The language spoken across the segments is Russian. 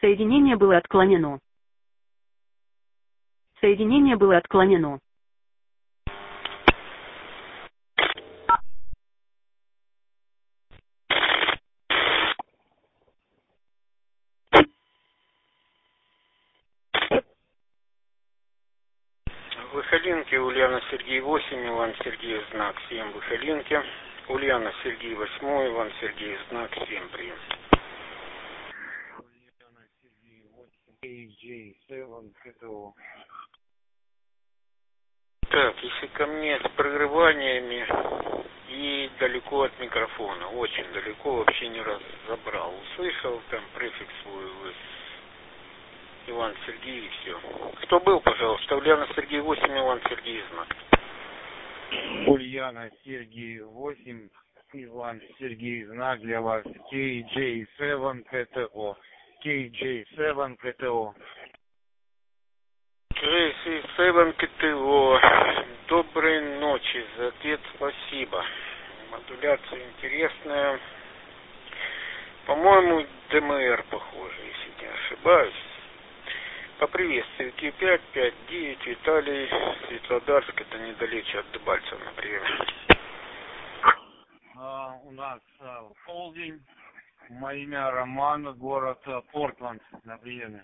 Соединение было отклонено. Соединение было отклонено. Выходинки, Ульяна Сергей 8, Иван Сергей знак 7, Выходинки. Ульяна Сергей 8, Иван Сергей знак 7, прием. Ульяна Сергей 8, AJ7, КТО. Так, если ко мне с прерываниями и далеко от микрофона, очень далеко, вообще не разобрал. Услышал там префикс свой, Иван Сергей и все. Кто был, пожалуйста? Ульяна Сергей 8, Иван Сергей знак. Ульяна Сергей 8, Иван Сергей знак для вас. KJ7 КТО. KJ7 КТО. KJ7 КТО. Доброй ночи. За ответ спасибо. Модуляция интересная. По-моему, ДМР похоже, если не ошибаюсь. Поприветствую. Q5, 5-9, Виталий, Светлодарск, это недалече от Дебальцева, например. У нас полдень. Мое имя Роман, город Портланд на приеме.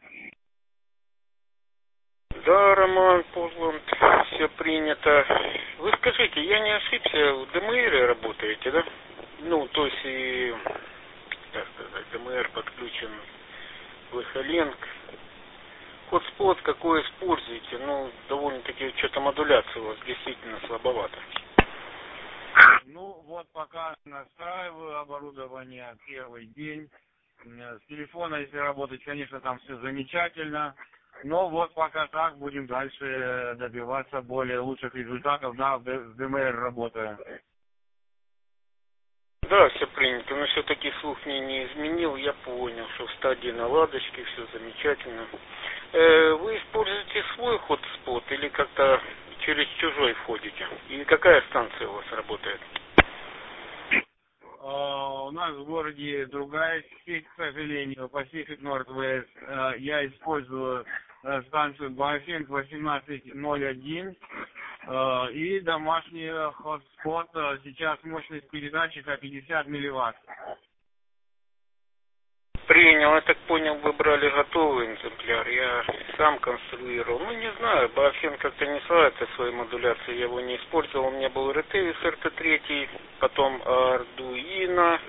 Да, Роман, Портланд, все принято. Вы скажите, я не ошибся, в ДМР работаете, да? Ну, то есть, и, так сказать, ДМР подключен в Эхолинк. Хотспот какой используете? Ну, довольно-таки что-то модуляция у вас действительно слабовато. Ну, вот пока настраиваю оборудование первый день. С телефона, если работать, конечно, там все замечательно. Но вот пока так, будем дальше добиваться более лучших результатов. Да, с ДМР работаю. Да, все принято, но все-таки слух мне не изменил, я понял, что в стадии наладочки, все замечательно. Вы используете свой хотспот или как-то через чужой входите? И какая станция у вас работает? У нас в городе другая сеть, к сожалению, Pacific Northwest. Я использую станцию Bafink 1801 и домашний хотспот. Сейчас мощность передачи 50 милливатт. Принял, я так понял, вы брали готовый экземпляр, я сам конструировал. Ну, не знаю, Bafink как-то не славится своей модуляцией, я его не использовал. У меня был Retevis RT3, потом Arduino,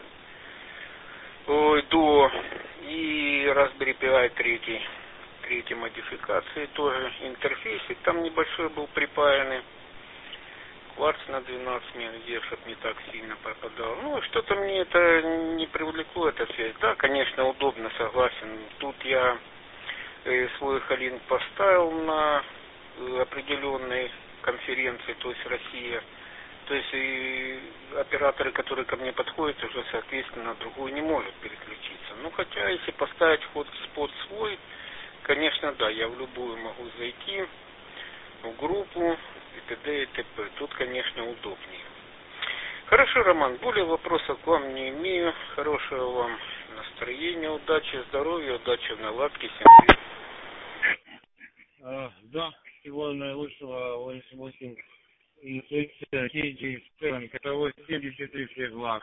Duo и Raspberry Pi 3. Третьей модификации тоже. Интерфейсик там небольшой был припаянный. Кварц на 12 мегагерц, чтоб не так сильно пропадал. Ну, что-то мне это не привлекло, эта связь. Да, конечно, удобно, согласен. Тут я свой Эхолинк поставил на определенной конференции, то есть Россия. То есть и операторы, которые ко мне подходят, уже, соответственно, на другую не может переключиться. Ну, хотя, если поставить хотспот свой, конечно, да, я в любую могу зайти, в группу, и т.д. и т.п. Тут, конечно, удобнее. Хорошо, Роман, более вопросов к вам не имею. Хорошего вам настроения, удачи, здоровья, удачи в наладке. Всем привет. Да, всего наилучшего, 88 инфекция, KJ7, КТО 73 всех благ.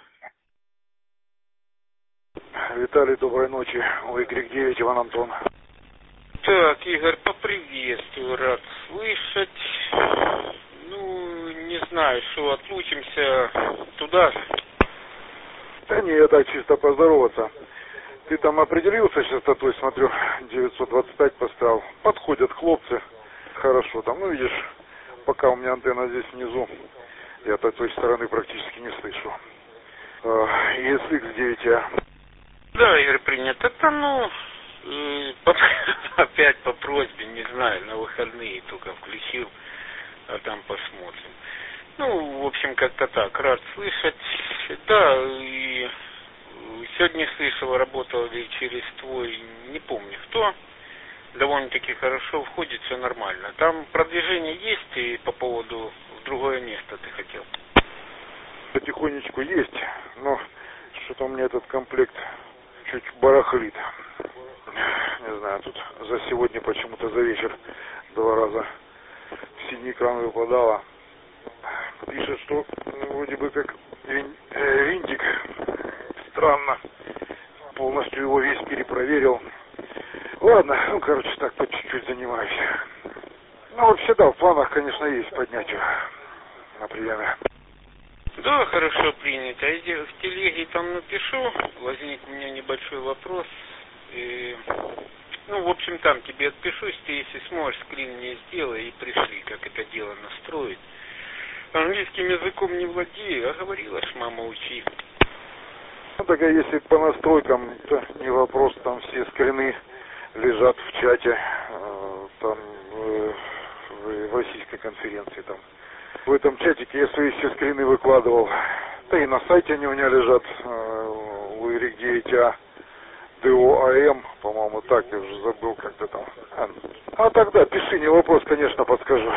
Виталий, доброй ночи. Y9, Иван Антон. Так, Игорь, поприветствую, рад слышать. Ну, не знаю, что, отлучимся туда же. Да не, я так чисто поздороваться. Ты там определился с частотой, смотрю, 925 поставил. Подходят хлопцы, хорошо там, ну видишь, пока у меня антенна здесь внизу, я с той стороны практически не слышу. ESX9A. Да, Игорь, принято. Это, ну, опять по просьбе, не знаю, на выходные только включил, а там посмотрим. Ну, в общем, как-то так, рад слышать. Да, и сегодня слышал, работал ли через твой, не помню кто, довольно-таки хорошо входит, все нормально. Там продвижение есть, и по поводу в другое место ты хотел? Потихонечку есть, но что-то у меня этот комплект чуть барахлит. знаю, тут за сегодня почему-то за вечер 2 раза в синий экран выпадало. Пишет, что вроде бы как винтик. Странно. Полностью его весь перепроверил. Ладно, ну короче так по чуть-чуть занимаюсь. Ну вообще да, в планах, конечно, есть поднять его на приеме. Да, хорошо принято. Я в телеге там напишу, возник у меня небольшой вопрос. И, ну, в общем, там тебе отпишусь, ты, если сможешь, скрин мне сделай и пришли, как это дело настроить. Английским языком не владею, а говорила ж, мама, учи. Ну, так а если по настройкам, то не вопрос, там все скрины лежат в чате, там в российской конференции там. В этом чатике я свои все скрины выкладывал. Да и на сайте они у меня лежат, у Y9A, DOAM, по-моему, так, я уже забыл как-то там. А тогда пиши, не вопрос, конечно, подскажу.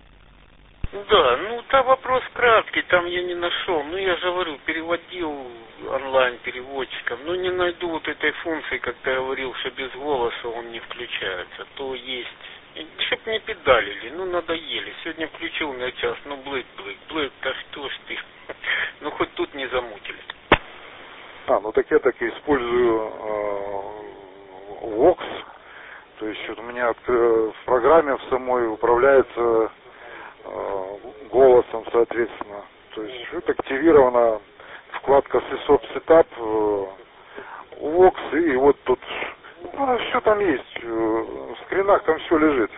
Да, ну там вопрос краткий, там я не нашел. Ну я же говорю, переводил онлайн переводчиком, но не найду вот этой функции, как ты говорил, что без голоса он не включается. То есть, чтоб не педалили, ну надоели. Сегодня включил на час, ну блык, да что ж ты. Ну хоть тут не замутили. Ну так я так и использую Vox. То есть вот у меня в программе в самой управляется голосом, соответственно. То есть вот активирована вкладка Sysop Setup, Vox, и вот тут все там есть, в скринах там все лежит.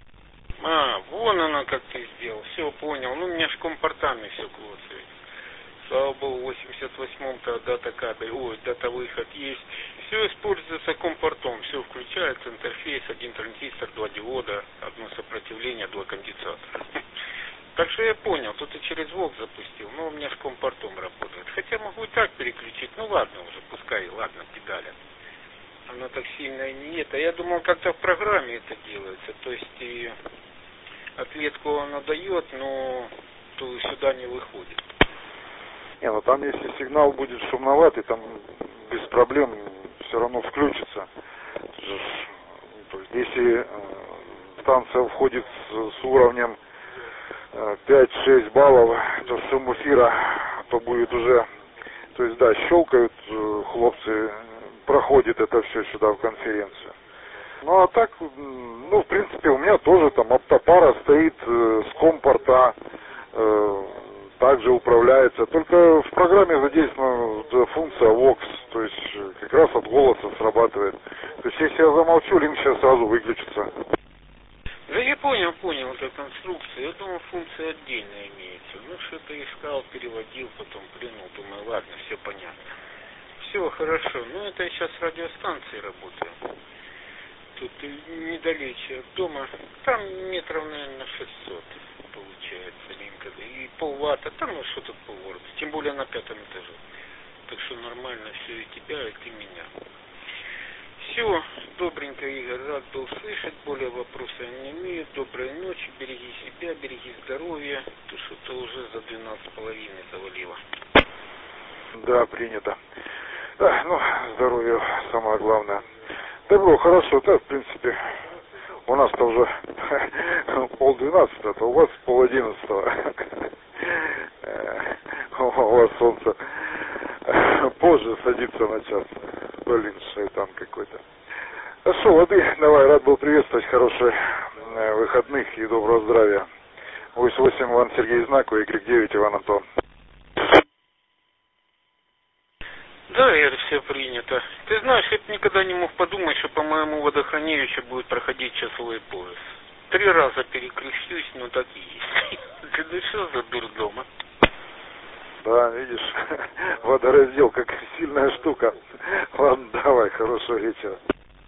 Вон оно как ты сделал, все понял. Ну у меня ж компортами все клоцает. Слава богу, в 88-м-то дата кабель, дата выход есть. Все используется компортом, все включается, интерфейс, 1 транзистор, 2 диода, 1 сопротивление, 2 конденсатора. Так что я понял, тут и через Vox запустил, но у меня ж компортом работает. Хотя могу и так переключить, ну ладно уже, пускай, ладно, педали. Оно так сильно и нет. А я думал, как-то в программе это делается. То есть и ответку оно дает, но то сюда не выходит. Не, ну там если сигнал будет шумноватый, там без проблем все равно включится. То есть, если станция входит с уровнем 5-6 баллов, то шум эфира, то будет уже, то есть да, щелкают хлопцы, проходит это все сюда в конференцию. Ну а так, ну в принципе у меня тоже там оптопара стоит с компорта, также управляется, только в программе задействована функция Vox, то есть как раз от голоса срабатывает. То есть если я замолчу, линк сейчас сразу выключится. Да я понял эту конструкцию. Я думал, функция отдельно имеется. Ну что-то искал, переводил, потом плюнул, думаю, ладно, все понятно. Все хорошо. Ну это я сейчас с радиостанцией работаю. Тут недалече от дома. Там метров, наверное, 600 получается линка. И полватта, там ну что тут полватта. Тем более на 5-м этаже. Так что нормально все и тебя, и ты меня. Все, добренько, Игорь, рад был слышать, более вопросов не имею. Доброй ночи, береги себя, береги здоровья, то что-то уже за 12,5 завалило. Да, принято. Да, ну, здоровье самое главное. Добро, хорошо, да, в принципе, у нас-то уже 10:30, а у вас 10:30. У вас солнце позже садится на час. Блин, шайтан какой-то. Хорошо, воды, давай, рад был приветствовать, хороших выходных и доброго здравия. 88 Иван Сергей Знаку, Y9 Иван Антон. Да, Ир, все принято. Ты знаешь, я никогда не мог подумать, что по моему водохранилищу будет проходить часовой пояс. 3 раза перекрестюсь, но так и есть. Ты что за дурдом, а? Да, видишь, водораздел, как сильная штука. Ладно, давай, хорошего вечера.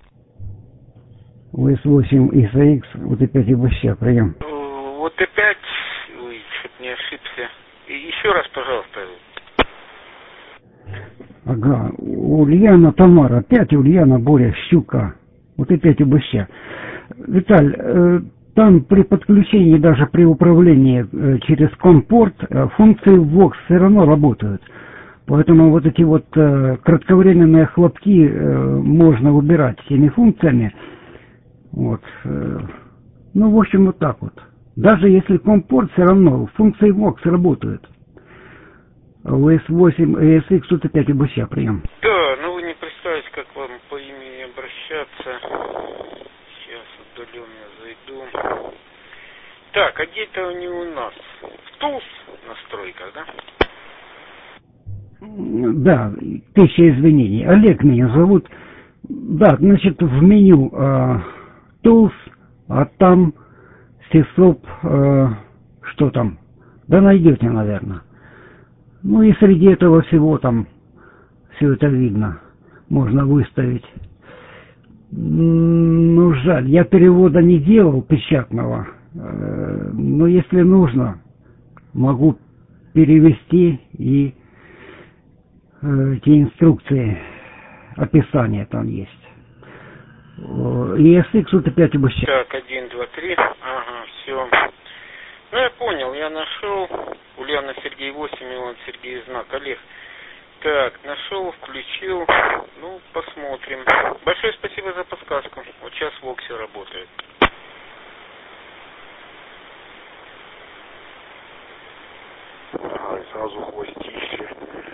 УС-8 ИСАХ, вот опять ИБС, прием. Вот опять, ой, чуть не ошибся. И еще раз, пожалуйста. Ага, Ульяна Тамара, опять Ульяна Боря Щука, вот опять ИБС. Виталь, там при подключении, даже при управлении через компорт, функции Vox все равно работают. Поэтому вот эти вот кратковременные хлопки можно убирать всеми функциями. Вот. Ну, в общем, вот так вот. Даже если компорт, все равно функции VOX работают. VS8 и SX тут опять УБС прием. Да, но вы не представите, как вам по имени обращаться. Сейчас удаленно зайду. Так, а где-то они у нас? В ТУЛС настройках, да? Да, 1000 извинений. Олег меня зовут. Да, значит, в меню Tools, а там Sysop, что там? Да найдете, наверное. Ну и среди этого всего там все это видно. Можно выставить. Ну, жаль, я перевода не делал печатного. Но если нужно, могу перевести и те инструкции, описание там есть. И SX тут опять обыщать. Так, 1, 2, 3. Ага, все. Ну, я понял, я нашел. Ульяна Сергей 8, Иван Сергей знак. Олег. Так, нашел, включил. Ну, посмотрим. Большое спасибо за подсказку. Вот сейчас в Оксе работает. Ай, сразу хвостище.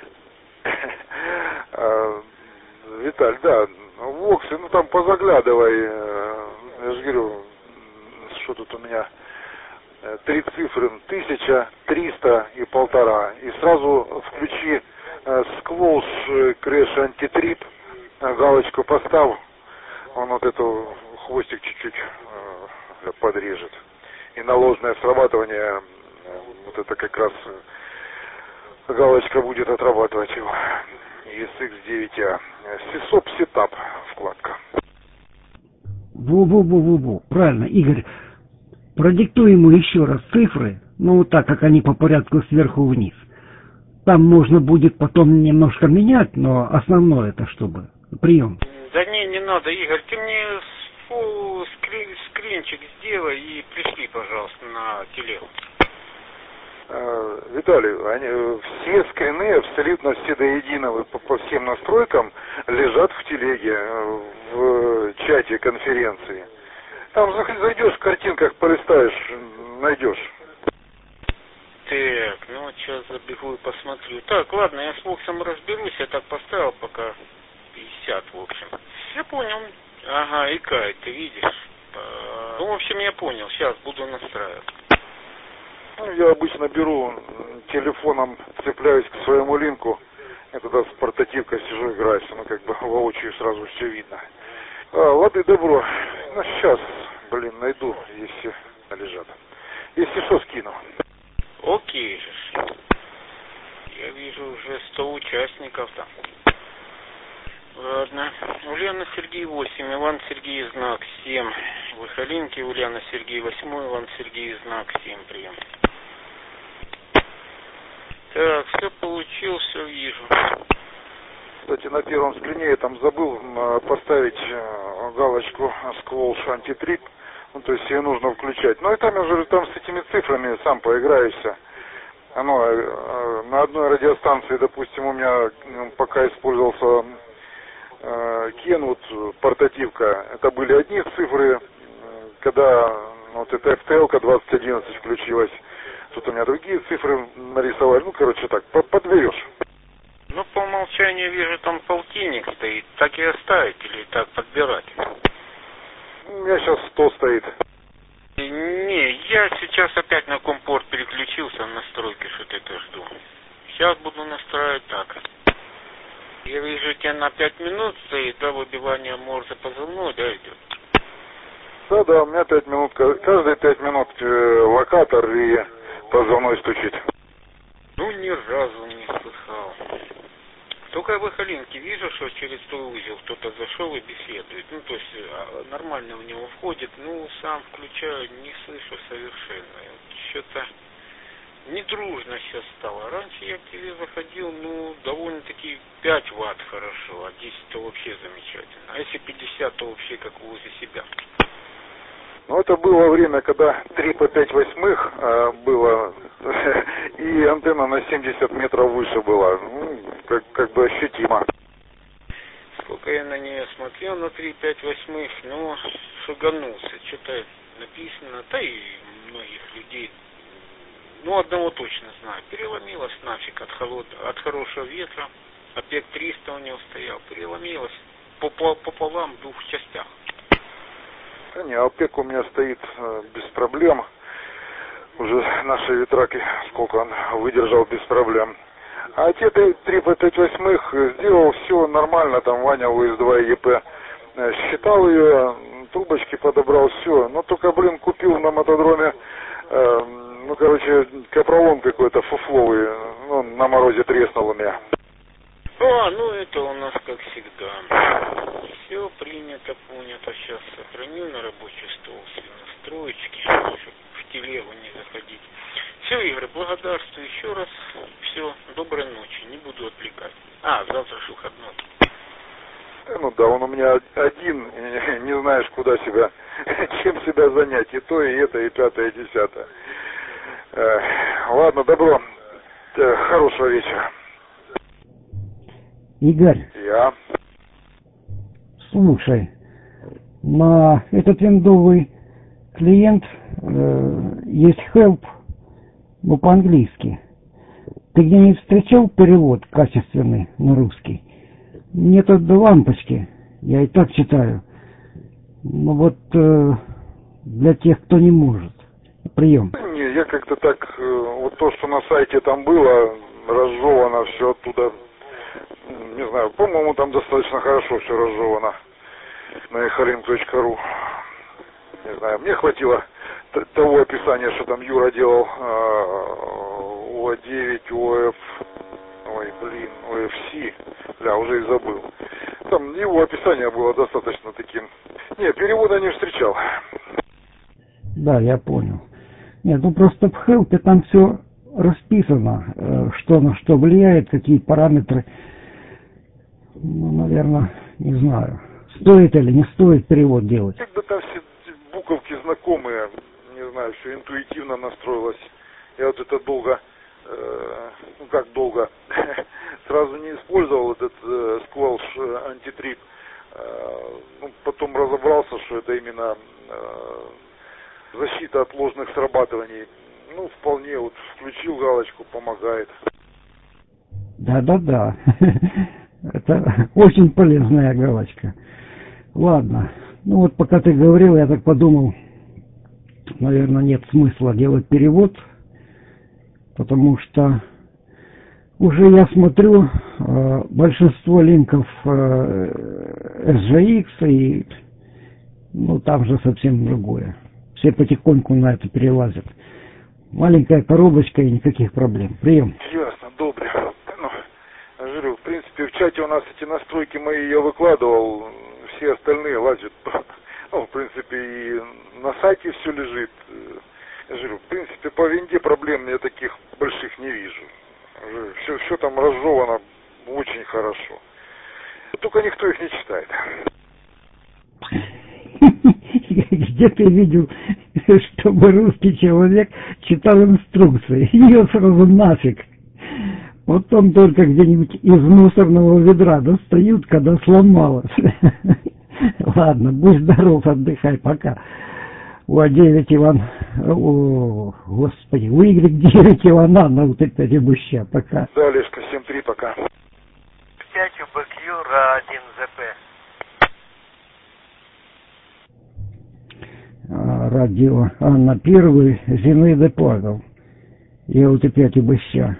Виталь, да, в Оксе, ну там позаглядывай. Я же говорю, что тут у меня 3 цифры, 1000, 300 и 1,5. И сразу включи Squash Crash Anti-Trip, галочку поставь, он вот эту хвостик чуть-чуть подрежет. И на ложное срабатывание вот это как раз галочка будет отрабатывать его. SX9A. Sysop Setup вкладка. Во-во-во-во-во, правильно, Игорь. Продиктуй ему еще раз цифры, ну вот так, как они по порядку сверху вниз. Там можно будет потом немножко менять, но основное это чтобы. Прием. Да не надо, Игорь, ты мне скринчик сделай и пришли, пожалуйста, на телегу. Виталий, они, все скрины абсолютно все до единого по всем настройкам лежат в телеге, в чате конференции. Там зайдешь в картинках, полистаешь, найдешь. Так, ну вот сейчас забегу и посмотрю. Так, ладно, я с Воксом разберусь, я так поставил пока 50, в общем. Я понял. Ага, и Кай, ты видишь. Ну, в общем, я понял, сейчас буду настраивать. Ну, я обычно беру телефоном, цепляюсь к своему линку, и туда с портативкой сижу, играюсь, ну как бы воочию сразу все видно. Лады, добро. Ну сейчас, найду, если лежат. Если что, скину. Окей же. Я вижу уже 100 участников там. Ладно. Ульяна Сергей 8, Иван Сергей знак 7. Выхолинки, Ульяна Сергей 8, Иван Сергей знак 7. Прием. Так, все получил, все вижу. Кстати, на первом скрине я там забыл поставить галочку Squash Anti-Trip. Ну, то есть ее нужно включать. Ну и там я уже там с этими цифрами сам поиграешься. Оно на одной радиостанции, допустим, у меня пока использовался Кен, вот портативка, это были одни цифры. Когда вот эта FTL-ка 2011 включилась, тут у меня другие цифры нарисовали. Ну, короче, так, подберешь. Ну, по умолчанию вижу, там полтинник стоит. Так и оставить или так подбирать? У меня сейчас 100 стоит. Не, я сейчас опять на компорт переключился в настройки, что-то это жду. Сейчас буду настраивать так. Я вижу, у тебя на 5 минут стоит, да, выбивание морзе позывной, да, идет? Да, у меня 5 минут, каждые 5 минут локатор и позывной стучит. Ну, ни разу не слыхал. Только в Эхолинке вижу, что через твой узел кто-то зашел и беседует. Ну, то есть нормально в него входит. Ну, сам включаю, не слышу совершенно. Что-то недружно сейчас стало. Раньше я к тебе заходил, ну, довольно-таки 5 ватт хорошо, а 10 то вообще замечательно. А если 50, то вообще как возле себя. Ну, это было время, когда 3 по 5 восьмых было, и антенна на 70 метров выше была. Ну, как бы ощутимо. Пока я на нее смотрел на 3,5/8, но шуганулся. Что-то написано, да и многих людей. Ну, одного точно знаю. Переломилась нафиг от хорошего ветра. ОПЕК 300 у него стоял. Переломилась пополам в двух частях. Да не, ОПЕК у меня стоит без проблем. Уже наши ветраки, сколько он выдержал без проблем. А те 3,5/8 сделал все нормально, там Ваня УС-2 ЕП считал ее, трубочки подобрал, все. Но только, купил на мотодроме, капролом какой-то фуфловый, на морозе треснул у меня. Это у нас как всегда. Все принято, понято. Сейчас сохраню на рабочий стол все настроечки, чтобы в телегу не заходить. Все, Игорь, благодарствую еще раз. Все, доброй ночи, не буду отвлекать. Завтра же выходной. Да, он у меня один, не знаешь, куда себя, чем себя занять, и то, и это, и пятое, и десятое. Ладно, добро, хорошего вечера. Игорь. Я. Слушай, на этот виндовый клиент есть help, но по-английски. Ты где-нибудь встречал перевод качественный на русский? Нет лампочки, я и так читаю. Но для тех, кто не может. Прием. Не, я как-то так, то, что на сайте там было, разжевано все оттуда. Не знаю, по-моему, там достаточно хорошо все разжевано на echorim.ru. Не знаю, мне хватило того описания, что там Юра делал УА-9, УАФ, ОФС, уже и забыл. Там его описание было достаточно таким. Не, перевода не встречал. Да, я понял. Нет, просто в хелпе там все расписано, что на что влияет, какие параметры. Наверное, не знаю, стоит или не стоит перевод делать. Как бы там все буковки знакомые, не знаю, все интуитивно настроилось. Я это долго, сразу не использовал этот Squelch антитрип. Потом разобрался, что это именно защита от ложных срабатываний. Вполне, включил галочку, помогает. Да. Это очень полезная галочка. Ладно. Пока ты говорил, я так подумал, наверное, нет смысла делать перевод, потому что уже я смотрю большинство линков SGX, и там же совсем другое. Все потихоньку на это перелазят. Маленькая коробочка и никаких проблем. Прием. Ясно, добре. В принципе, в чате у нас эти настройки мои я выкладывал, все остальные лазят. В принципе, и на сайте все лежит. В принципе, по винде проблем я таких больших не вижу. Все там разжевано очень хорошо. Только никто их не читает. Где ты видел, чтобы русский человек читал инструкции? Ее сразу нафиг. Потом только где-нибудь из мусорного ведра достают, когда сломалось. Ладно, будь здоров, отдыхай, пока. УА-9 Иван... Господи, Y9 Ивана на УТ-5 Буща, пока. Да, Олежка, 7-3, пока. 5 УБК, РА-1 ЗП. Радио Анна 1, Зинаида Павел. Я УТ-5 Буща.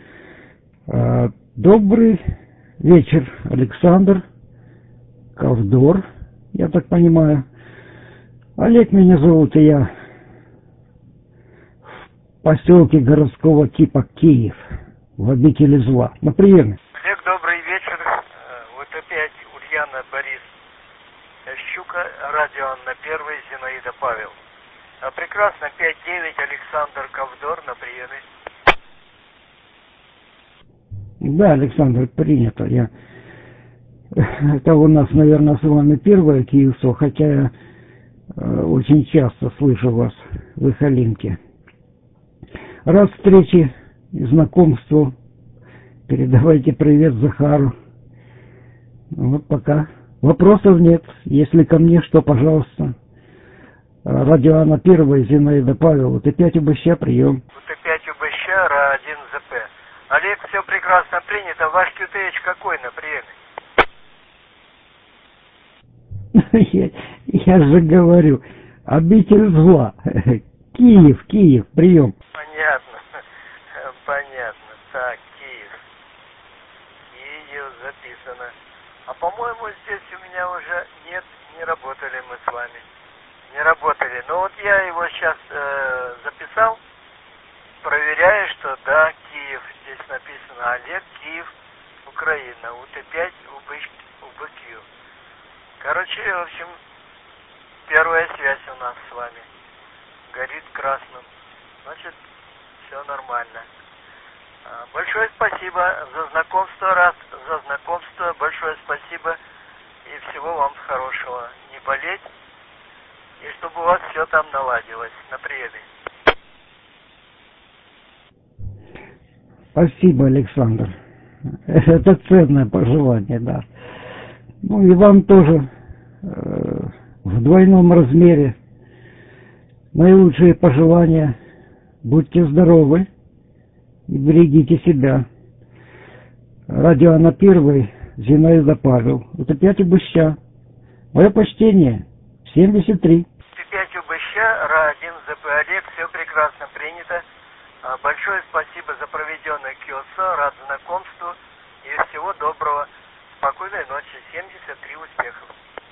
Добрый вечер, Александр, Ковдор, я так понимаю. Олег меня зовут, и я в поселке городского типа Киев, в обители зла. На приеме. Олег, добрый вечер. УТ-5 Ульяна, Борис, Щука, радио Анна 1, Зинаида Павел. Прекрасно, 5-9, Александр Ковдор, на приеме. Да, Александр, принято. Это у нас, наверное, с вами первое КИУСО, хотя я очень часто слышу вас в Ихалинке. Рад встрече и знакомству. Передавайте привет Захару. Вот пока. Вопросов нет. Если ко мне, что, пожалуйста. Радио Анна Первая, Зинаида Павел. УТ5 УБЩ, прием. УТ5 УБЩ, РА1ЗП. Олег, все прекрасно принято. Ваш QTH какой на приеме? Я же говорю, обитель зла. Киев, прием. Понятно. Так, Киев записано. А по-моему, здесь у меня уже нет, не работали мы с вами. Не работали. Но вот я его сейчас записал, проверяю, что да, Киев. Здесь написано Олег, Киев, Украина, УТ5, УБК. Короче, в общем, первая связь у нас с вами. Горит красным. Значит, все нормально. Большое спасибо за знакомство, большое спасибо и всего вам хорошего. Не болеть, и чтобы у вас все там наладилось на приеме. Спасибо, Александр. Это ценное пожелание, да. Ну и вам тоже в двойном размере наилучшие пожелания. Будьте здоровы и берегите себя. Радио Анна Первая, Зинаида Павел. УТ5 УБЩ. Мое почтение. 73. УТ5 УБЩ, РА1ЗП. Олег, все прекрасно принято. Большое спасибо за проведенный КИОСО. Рад знакомству и всего доброго. Спокойной ночи. 73 успехов.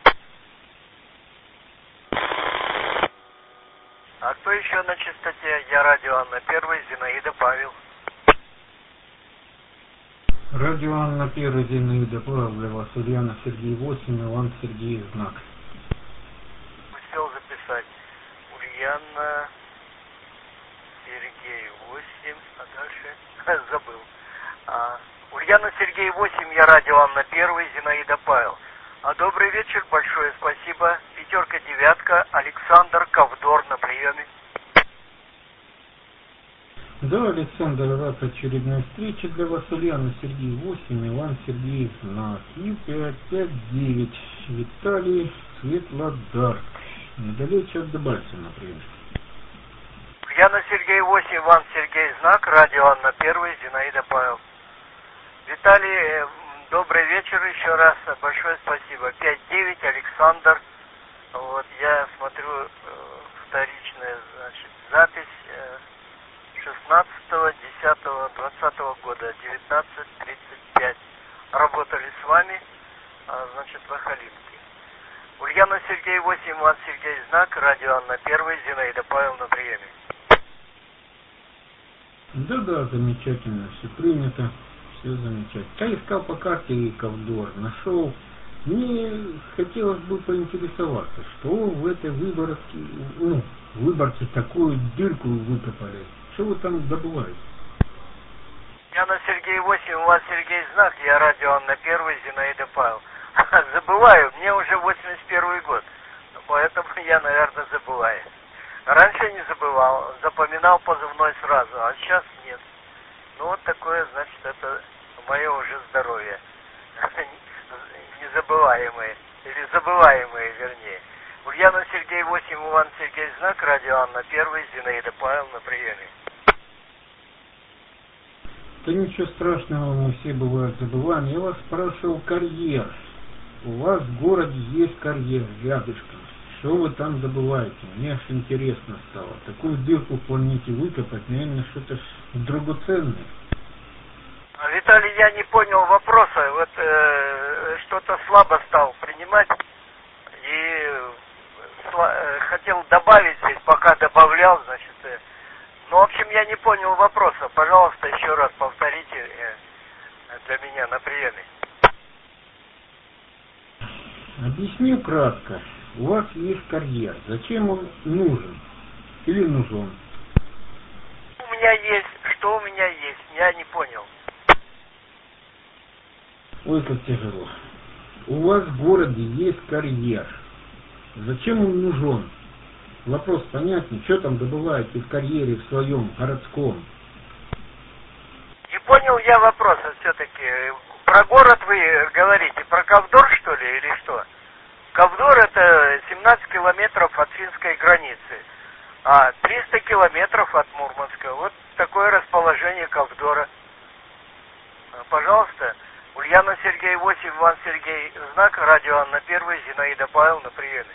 А кто еще на частоте? Я радио Анна Первая, Зинаида Павел. Радио Анна Первая, Зинаида Павел, для вас Ульяна Сергей 8, Иван Сергей Знак. Успел записать. Ульяна Сергей 8, а дальше забыл. Ульяна Сергей 8, я радио Анна Первая, Зинаида Павел. Добрый вечер, большое спасибо. 5-9, Александр Ковдор на приеме. Да, Александр, рад очередной встрече для вас. Ульяна Сергей 8, Иван Сергей Знак. Ю559, Виталий, Светлодар. Недалече от Дебальцева, например. Ульяна Сергей 8, Иван Сергей Знак, радио Анна Первая, Зинаида Павел. Виталий, добрый вечер еще раз, большое спасибо. 5-9, Александр. Вот, я смотрю вторичная, значит, запись 16-10-20 года, 19:35. Работали с вами, значит, в Ахалинске. Ульяна Сергей 8, Иван Сергей Знак, радио Анна Первая, Зинаида Павел на приеме. Да, замечательно, все принято. Все замечательно. Я искал по карте Ковдор, нашел. Мне хотелось бы поинтересоваться, что в этой выборке такую дырку выкопали. Что вы там добываете? Я на Сергей 8, у вас Сергей Знак, я радио Анна Первая, Зинаида Павел. Забываю, мне уже 81 год, поэтому я, наверное, забываю. Раньше не забывал, запоминал позывной сразу, а сейчас нет. Ну вот такое, значит, это мое уже здоровье. Незабываемые, или забываемые, вернее. Ульяна Сергей 8, Иван Сергей Знак, радио Анна Первая, Зинаида Павел на приеме. Да ничего страшного, мы все бывают забываем. Я вас спрашивал карьер. У вас в городе есть карьер рядышком. Что вы там добываете? Мне аж интересно стало. Такую дырку планируете выкопать, наверное, что-то драгоценное. Виталий, я не понял вопроса. Вот что-то слабо стал принимать. И хотел добавить здесь, пока добавлял, значит. Ну, в общем, я не понял вопроса. Пожалуйста, еще раз повторите для меня на приеме. Объясню кратко. У вас есть карьер. Зачем он нужен? Или нужен? У меня есть. Что у меня есть? Я не понял. Ой, как тяжело. У вас в городе есть карьер. Зачем он нужен? Вопрос понятный. Что там добываете в карьере в своем городском? Не понял я вопроса все-таки. Про город вы говорите, про Ковдор, что ли, или что? Ковдор это 17 километров от финской границы, а 300 километров от Мурманска. Вот такое расположение Ковдора. Пожалуйста, Ульянов Сергей 8, Иван Сергей, знак, радио Анна 1, Зинаида Павловна, приемы.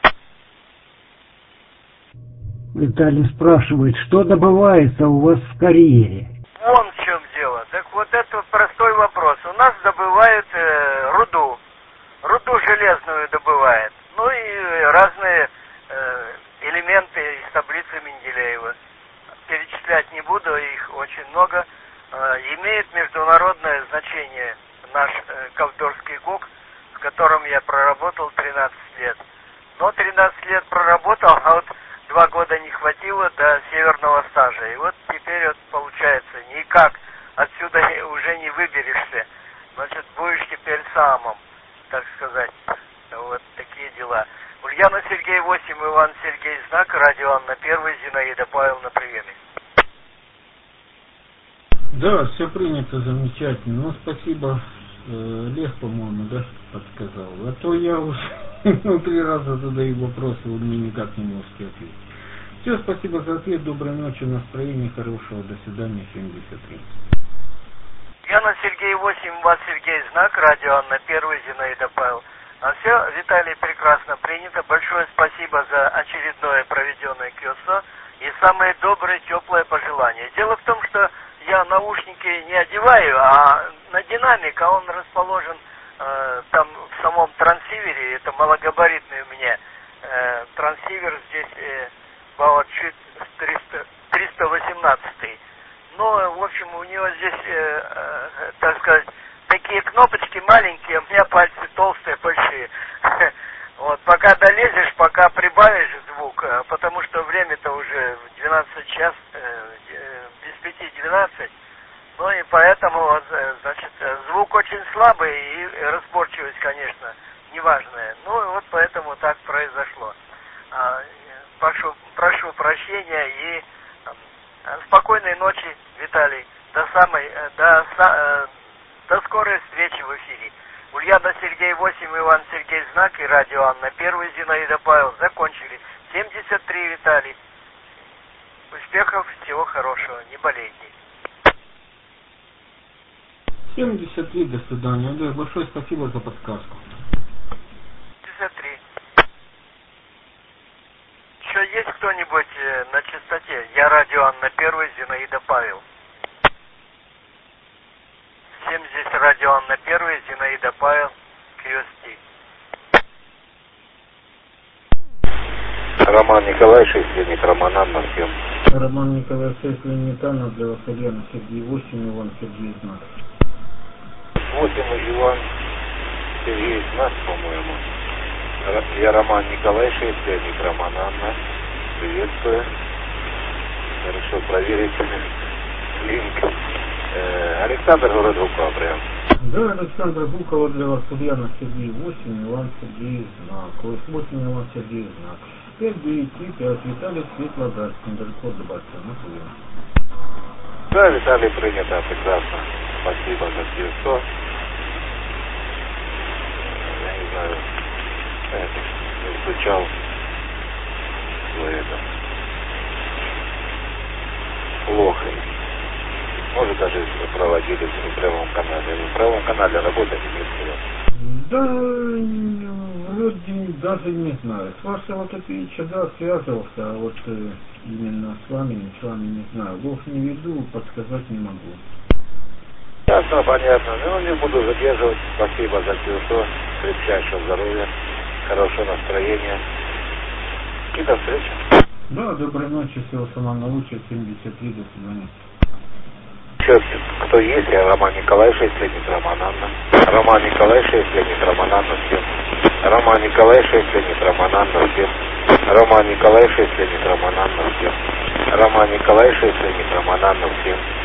Виталий спрашивает, что добывается у вас в карьере? Вон в чем дело. Так вот это простой вопрос. У нас добывают руду. Руду железную добывают. Ну и разные элементы из таблицы Менделеева. Перечислять не буду, их очень много. Имеет международное значение наш Ковдорский ГУК, в котором я проработал 13 лет. Но 13 лет проработал, а вот 2 года не хватило до северного стажа. И вот теперь вот получается, никак отсюда уже не выберешься. Значит, будешь теперь самым, так сказать. Вот такие дела. Ульянов Сергей 8, Иван Сергей, знак, радио Анна 1, Зинаида Павловна, приемы. Да, все принято, замечательно. Ну, спасибо, Лев, по-моему, да, подсказал. А то я уже 3 раза задаю вопросы, вы мне никак не можете ответить. Все, спасибо за ответ, доброй ночи, настроения хорошего, до свидания, 73. Яна Сергей 8, вас Сергей, знак, радио Анна 1, Зинаида Павел. А все, Виталий, прекрасно принято. Большое спасибо за очередное проведенное КСО и самые добрые, теплые пожелания. Дело в том, что я наушники не одеваю, а на динамик, а он расположен там в самом трансивере. Это малогабаритный у меня трансивер, здесь Бауэршит 318. Но, в общем, у него здесь, так сказать, такие кнопочки маленькие, у меня пальцы толстые, большие. Вот, пока долезешь, пока прибавишь звук, потому что время-то уже в 12 час, без 5:12, ну и поэтому, значит, звук очень слабый и разборчивость, конечно, неважная. Ну и вот поэтому так произошло. Прошу прощения и спокойной ночи, Виталий. До скорой встречи в эфире. Ульяна Сергей 8, Иван Сергей, знак и радио Анна 1, Зинаида Павел. Закончили. 73, Виталий. Успехов, всего хорошего, не болейте. 73, до свидания. Да, большое спасибо за подсказку. 53. Еще есть кто-нибудь на частоте? Я радио Анна 1, Зинаида Павел. 70, радио Анна 1, Зинаида Павел, QST. Роман Николай, 6 Леонид, Роман Анна, всем. Роман Николай, 6 Леонид, Анна, для вас Ульяна Сергей 8, Иван Сергей, знак. 8 Иван Сергей, знак, по-моему. Я Роман Николай, 6 Леонид, Роман Анна. Приветствую. Решил проверить линк. Александр, город Гукова, прям. Да, Александр Гукова, для вас Ульяна Сергей 8, Иван Сергей, знак. 8 Иван Сергей, знак. 5-9-3-5, Виталий Светлоград, недалеко до Барселоны, прием. Да, Виталий, принято, прекрасно. Спасибо за все. Я не знаю, не изучал это. Плохо. Может, даже проводили в Правом канале. В Правом канале работать не Да, вроде даже не знаю. С вашего Топича, да, связывался, а вот именно с вами не знаю. Бог не веду, подсказать не могу. Ясно, понятно. Ну, не буду задерживать. Спасибо за все. Крепчайшего здоровья, хорошего настроения. И до встречи. Да, доброй ночи, всего самого наилучшего, 73, до свидания. Сейчас, кто есть, я Роман Николай, 6 Леонид, Роман Анна. Роман Николай, 6 Леонид, Роман Анна, всем. Роман Николай, 6 Леонид, Роман Анна, всем. Роман Николай, 6 Леонид, Роман Анна, всем. Роман Николай, 6 Леонид, Роман Анна, всем.